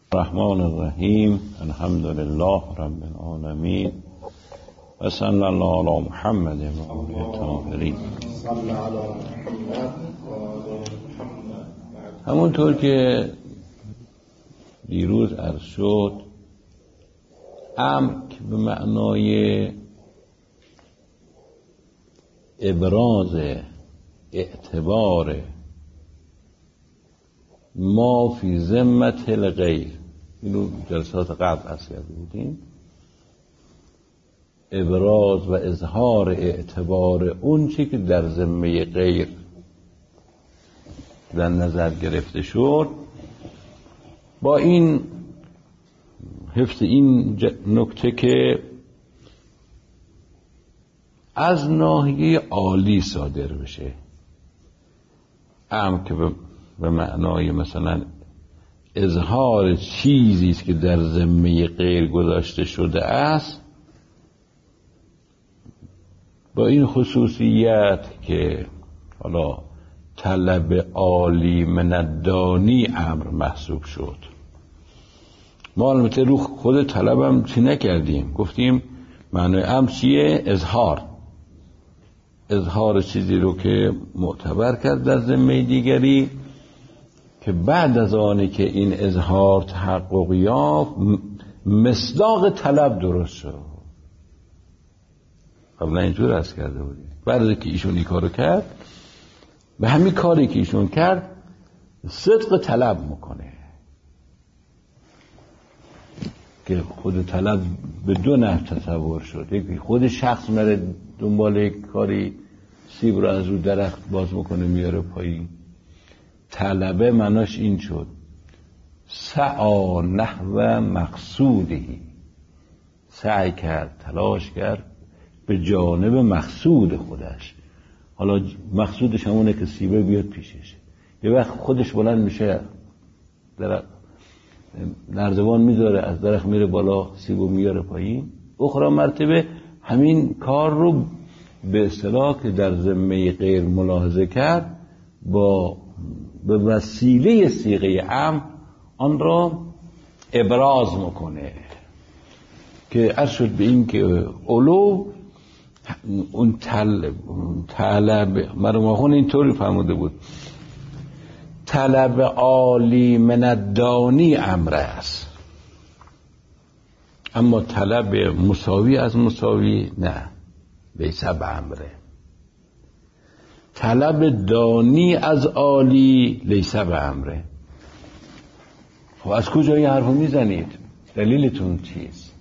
الرحمن الرحیم الحمد لله رب العالمین و صلی الله علی محمد و آله الطاهرین. همونطور که دیروز عرض شد، امر که به معنای ابراز اعتبار ما فی ذمة الغیر، اینو جلسات قبل عرض کرده بودیم، ابراز و اظهار اعتبار اون چی که در ذمه غیر در نظر گرفته شد. با این حفظ این نکته که از ناحیه عالی صادر بشه، امر که به معنای مثلا اظهار چیزی است که در ذمه غیر گذاشته شده است، با این خصوصیت که حالا طلب عالی من الدانی امر محسوب شد. ما البته رو خود طلبم چی نکردیم، گفتیم معنای امر چیه؟ اظهار چیزی رو که معتبر کرد در ذمه دیگری، که بعد از آنی که این اظهار تحقق یافت مصداق طلب درست شد. قبلا اینجور عرض کرده بودیم، بعد از که ایشون این کارو کرد، به همین کاری که ایشون کرد صدق طلب میکنه، که خود طلب به دو نحو تصور شد. یکی خود شخص میره دنبال یک کاری، سیب رو از رو درخت باز میکنه میاره پایین. طلبه معناش این شد سعی نحو مقصودی، سعی کرد، تلاش کرد به جانب مقصود خودش. حالا مقصودش همونه که سیبه بیاد پیشش. یه وقت خودش بلند میشه، نردبان میذاره، از درخت میره بالا، سیبو میاره پایین. اخرى مرتبه همین کار رو به اصطلاح که در ذمه غیر ملاحظه کرد، به وسیله صیغه امر آن را ابراز میکنه، که عرض شد به این که علو اون طلب مرموخون اینطوری فرموده بود، طلب عالی من الدانی امر است، اما طلب مساوی از مساوی نه، لیس بامره. طلب دانی از عالی لیس بامره. خب از کجا این حرفو میزنید؟ دلیلتون چیست؟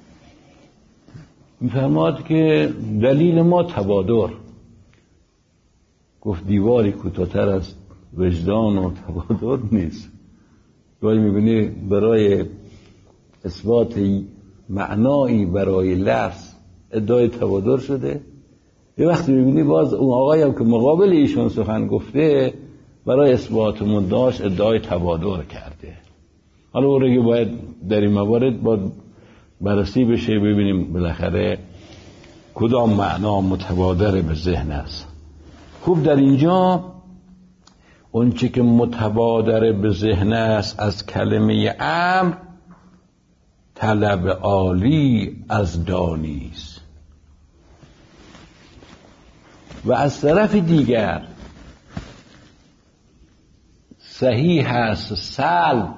میفرماد که دلیل ما تبادر. گفت دیواری کوتاه‌تر از وجدان و تبادر نیست. گاهی میبینی برای اثبات معنایی برای لفظ ادعای تبادر شده، یه وقتی میبینی باز اون آقایی هم که مقابل ایشون سخن گفته برای اثبات مدعاش ادعای تبادر کرده. حالا اون رو باید در این موارد باید بررسی بشه، ببینیم بالاخره کدام معنا متبادر به ذهن است. خوب در اینجا اون چی که متبادر به ذهن است از کلمه امر، طلب عالی از دانی است. و از طرف دیگر صحیح است سلب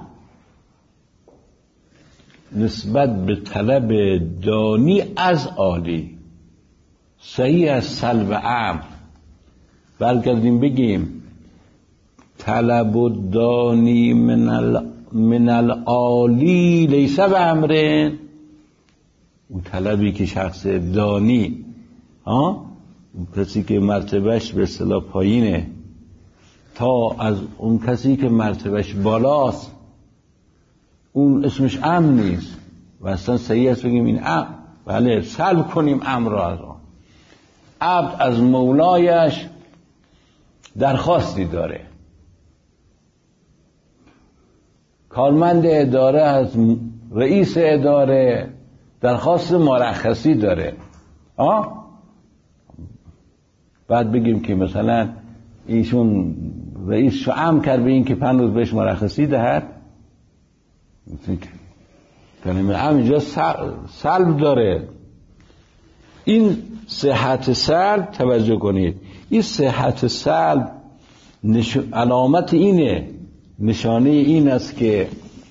نسبت به طلب دانی از عالی. صحیح است سلب امر، برگردیم بگیم طلب دانی من العالی لیس بامر. اون طلبی که شخص دانی، کسی که مرتبهش به اصطلاح پایینه، تا از اون کسی که مرتبهش بالاست، اون اسمش امر نیست. و اصلا صحیح است بگیم این امر، بله، سلب کنیم امر را از آن. عبد از مولایش درخواستی داره، کارمند اداره از رئیس اداره درخواست مرخصی داره. بعد بگیم که مثلا ایشون رئیس شو امر کرد به این که 5 روز بهش مرخصی دهد. کلمه امر اینجا سلب داره. این صحت سلب، توجه کنید، این صحت سلب علامت اینه، نشانه این است که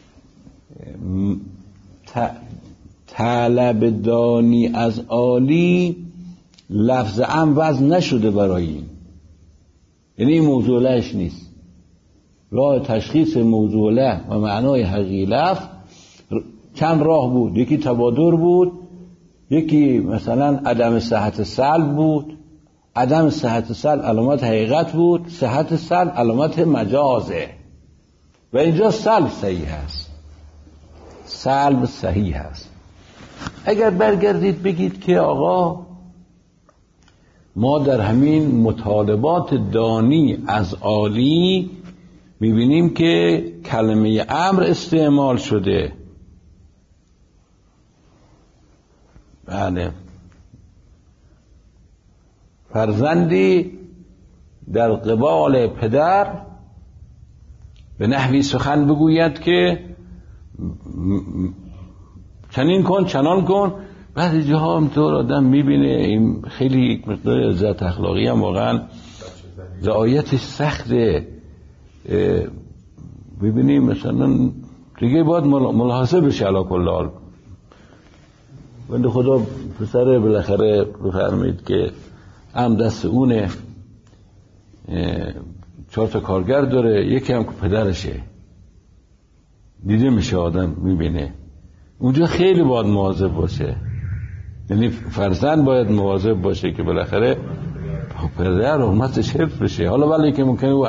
طلب دانی از عالی لفظ امر وضع نشده برای این، یعنی این موضوع لهش نیست. راه تشخیص موضوع له و معنای حقیقی لفظ چند راه بود، یکی تبادر بود، یکی مثلا عدم صحت سلب بود. عدم صحت سلب علامت حقیقت بود، صحت سلب علامت مجازه و اینجا سلب صحیح هست، سلب صحیح هست. اگر برگردید بگید که آقا ما در همین مطالبات دانی از عالی میبینیم که کلمه امر استعمال شده. بله، فرزندی در قبال پدر به نحوی سخن بگوید که چنین کن چنان کن. بعضی جاها همطور آدم میبینه این خیلی یک مقدار عزت اخلاقی هم واقعا رعایتش سخته. ببینیم مثلا دیگه باید ملاحظه بشه علی کل حال. بنده خدا پسر بالاخره بفرمایید که هم دست اونه، 4 تا کارگر داره، یکی هم که پدرشه، دیده میشه آدم میبینه اونجا خیلی باید مواظب باشه. یعنی فرزند باید مواظب باشه که بالاخره پدر حرمتش حفظ بشه. حالا ولی که ممکنه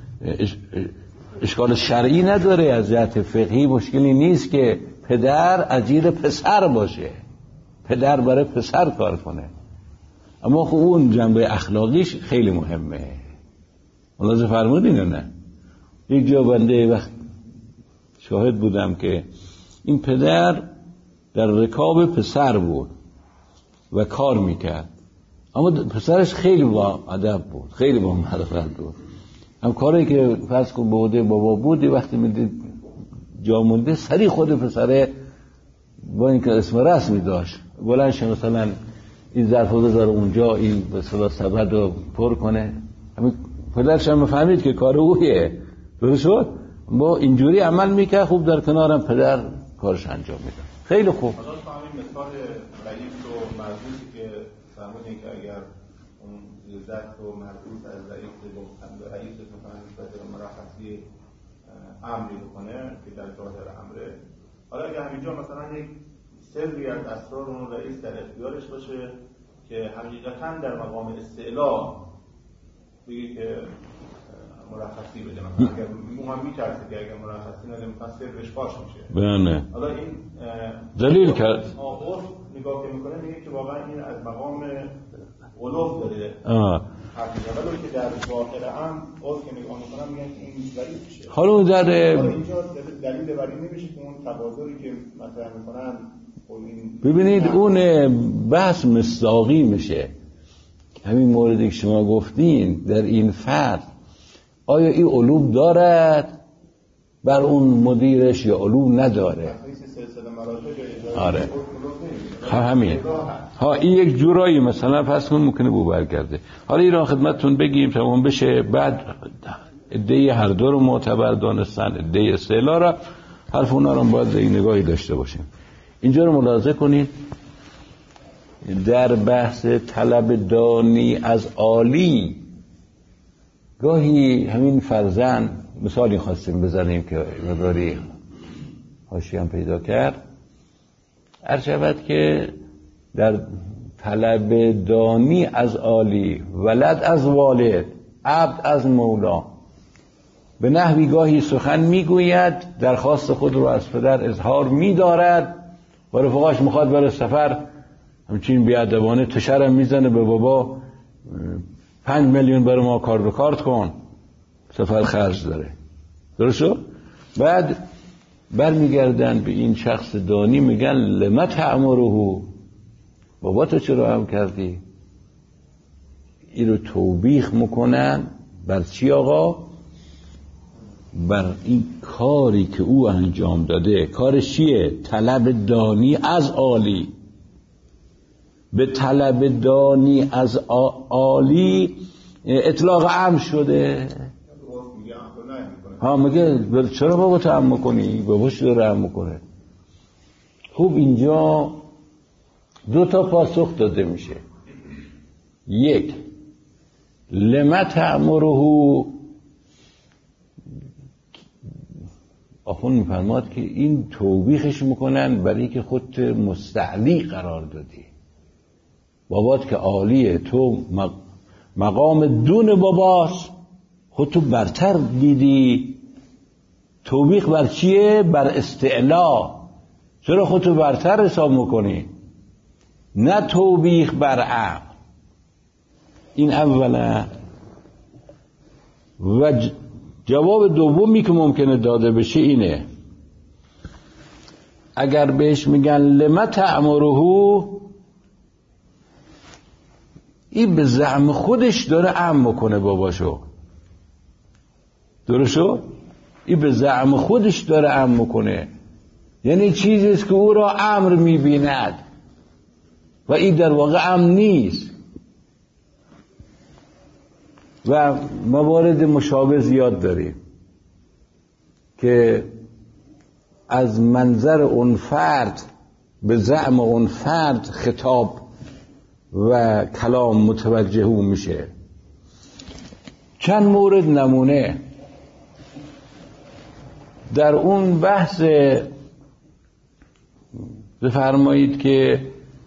اشکال شرعی نداره، از جهت فقهی مشکلی نیست که پدر اجیر پسر باشه، پدر برای پسر کار کنه، اما خب اون جنبه اخلاقیش خیلی مهمه. ملاحظه فرمودین یا نه؟ یک جا بنده وقت شاهد بودم که این پدر در رکاب پسر بود و کار میکرد، اما پسرش خیلی با ادب بود، خیلی با معرفت بود. هم کاری که فرض کن بوده بابا بود، وقتی میدید جا مونده سری خود پسره با اینکه اسم رسمی داشت بلندش مثلا این ظرف رو بذاره اونجا، این به صدا سبد رو پر کنه. همین پدرش هم فهمید که کار اویه، درست شد، با اینجوری عمل میکرد. خوب در کنارم پدر کارش انجام میداد، خیلی خوب. حالا همین مثال رئیس و مربوطی که فرمودین که اگر اون عزت و مربوط از رئیس به رئیس مثلا نسبت به مرخصی امری بکنه که در ظاهر امره، حالا اگر همینجا مثلا یک سری از اسرار اون رئیس در اختیارش باشه که حقیقتا در مقام استعلا بگه که مرخصی بده، مثلا اگر اون هم میترسه که اگر مرخصی نده مثلا سرش فاش میشه. بله. حالا این دلیل کرد عرف نگاه که میکنه میگه که واقعا این از مقام علوف داره. ولی که در ظاهر هم عرف که نگاه میکنم میگن که این ضعیف میشه. حالا اون در اینجا دلیل بر این نمیشه که اون تبادری که مطرح میکنن ببینید اون بحث مصداقی میشه. همین موردی که شما گفتین در این فرد آیا این علوم دارد بر اون مدیرش یا علوم نداره؟ آره همین ها، این یک جورایی مثلا پس کن ممکنه بو برگرده. حالا این را خدمتتون بگیم تمام بشه. بعد عده هر دو رو معتبر دانستن، عده استعلا را، حرف اونا رو باید این نگاهی داشته باشیم. اینجا رو ملاحظه کنید، در بحث طلب دانی از عالی گاهی همین فرزند، مثالی خواستیم بزنیم که مقداری حاشیه هم پیدا کرد، عرض شود که در طلب دانی از عالی، ولد از والد، عبد از مولا، به نحوی گاهی سخن میگوید، درخواست خود رو از پدر اظهار می‌دارد و رفقاش میخواد بره سفر، همچین بیادبانه تشرم میزنه به بابا 5 میلیون برای ما کار به کارت کن، سفر خرج داره، درست شد؟ بعد برمیگردن به این شخص دانی میگن لما تعمره، بابا تو چرا هم کردی؟ این رو توبیخ میکنن. بر چی آقا؟ بر این کاری که او انجام داده. کارش چیه؟ طلب دانی از عالی. به طلب دانی از عالی اطلاق عام شده. ها میگه چرا بابا تو عم کنی؟ باباش داره عم کنه. خوب اینجا دو تا پاسخ داده میشه. یک، لما تأمره، آخون میفرماد که این توبیخش میکنن برای که خودت مستعلی قرار دادی. بابات که عالیه، تو مقام دون باباست، خودتو برتر دیدی. توبیخ بر چیه؟ بر استعلا. چرا خودتو برتر حساب میکنی؟ نه توبیخ بر عقل. این اولا. و جواب دومی که ممکنه داده بشه اینه، اگر بهش میگن لما تأمره، این به زعم خودش داره امر کنه باباشو. درستو؟ این به زعم خودش داره امر کنه، یعنی چیزیست که او را امر میبیند و این در واقع امر نیست. و موارد مشابه زیاد داریم که از منظر اون فرد به زعم اون فرد خطاب و کلام متوجه او میشه. چند مورد نمونه در اون بحث بفرمایید که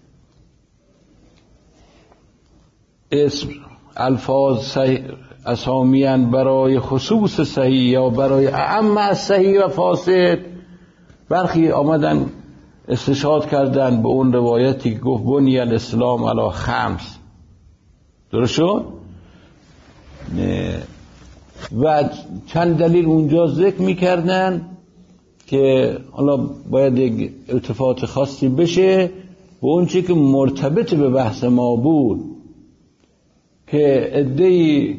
اسم الفاظ اسامیان برای خصوص صحیح یا برای اعم از صحیح و فاسد. برخی آمدن استشهاد کردن به اون روایتی که گفت بنی الاسلام علی خمس. درست شد؟ و چند دلیل اونجا ذکر میکردن که حالا باید یک التفات خاصی بشه به اون چی که مرتبط به بحث ما بود، که عده‌ای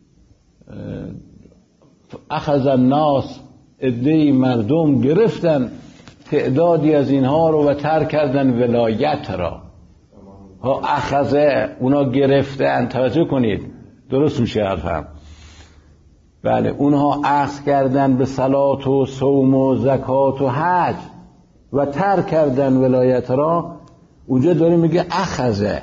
اخذ الناس، عده‌ای مردم گرفتن تعدادی از اینها رو و ترک کردن ولایت را. ها اخذه، اونا گرفتن. توجه کنید درست میشه حرفم. بله، اونها اخذ کردن به صلات و صوم و زکات و حج و ترک کردن ولایت را. اونجا داره میگه اخذه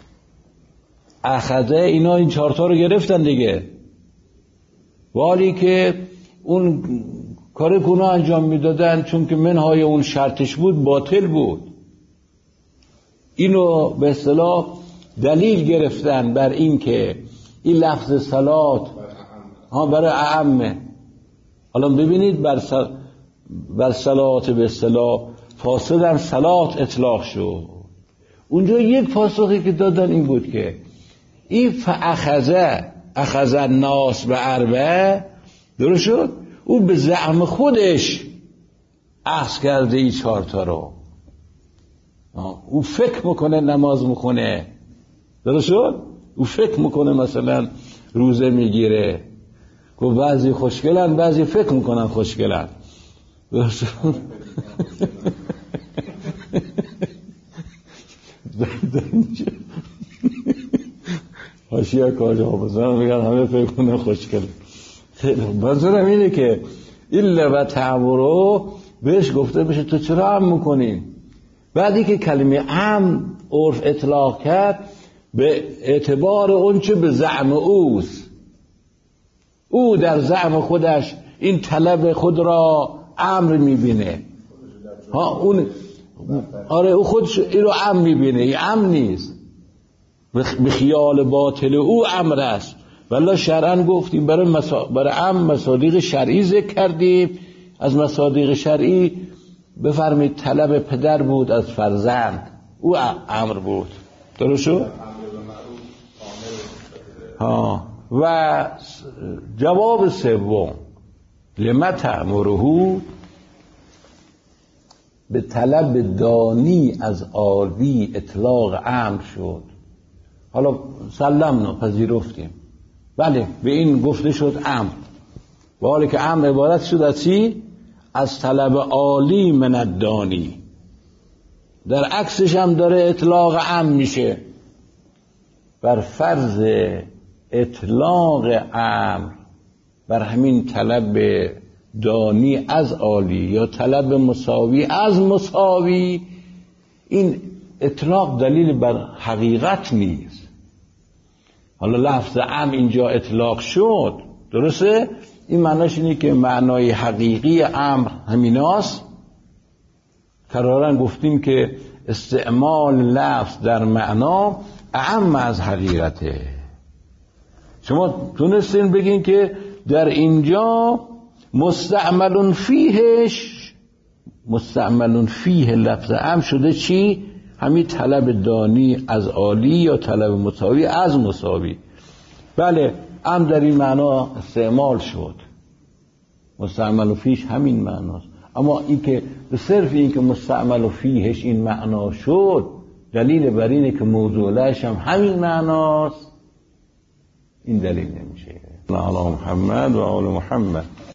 اینا این چهارتا رو گرفتن دیگه، ولی که اون کار که اونا انجام میدادن چون که منهای اون شرطش بود باطل بود. اینو به اصطلاح دلیل گرفتن بر این که این لفظ صلات برای اعمه. حالا ببینید بر صلات به اصطلاح فاسدن صلات اطلاق شد. اونجا یک پاسخی که دادن این بود که این اخذ الناس به اربعه. درست شد؟ او به زعم خودش اخذ کرده این چهارتا رو. او فکر میکنه نماز میخونه. درست شد؟ او فکر میکنه مثلا روزه میگیره. گفت بعضی خوشگلن، بعضی فکر میکنن خوشگلن. درست شد؟ حاشیه کاجا بزنم میگن همه فکر کنن خوشگله. منظورم اینه که الا و تعبرو بهش گفته بشه تو چرا عم میکنی؟ بعدی که کلمه عم عرف اطلاق کرد به اعتبار اون چه به زعم اوست. او در زعم خودش این طلب خود را امر میبینه. اون آره او خودش این رو امر میبینه، این امر نیست. به خیال باطل او امر است. والله شرعاً گفتیم برای امر مصادیق شرعی ذکر کردیم. از مصادیق شرعی بفرمایید طلب پدر بود از فرزند، او امر بود. درست شد؟ و جواب سوم لما تأمره، به طلب دانی از عالی اطلاق امر شد. حالا سلمنا پذیرفتیم، بله به این گفته شد امر، و حالی که امر عبارت شد از چی؟ از طلب عالی من الدانی. در عکسش هم داره اطلاق عام میشه بر فرض اطلاق امر بر همین طلب دانی از عالی یا طلب مساوی از مساوی. این اطلاق دلیل بر حقیقت نیست. حالا لفظ عام اینجا اطلاق شد، درسته؟ این معناش اینه که معنای حقیقی امر همیناست. قرارن گفتیم که استعمال لفظ در معنا اعم از حقیقته. شما تونستین بگین که در اینجا مستعمل فیه لفظ عام شده چی؟ همین طلب دانی از عالی یا طلب مساوی از مساوی. بله عام در این معنا استعمال شد، مستعمل فیش همین معناست. اما این که به صرف این که مستعمل فیهش این معنا شد دلیل بر اینه که موضوعش هم همین معناست، این دلیل نمیشه. علی محمد و آل محمد.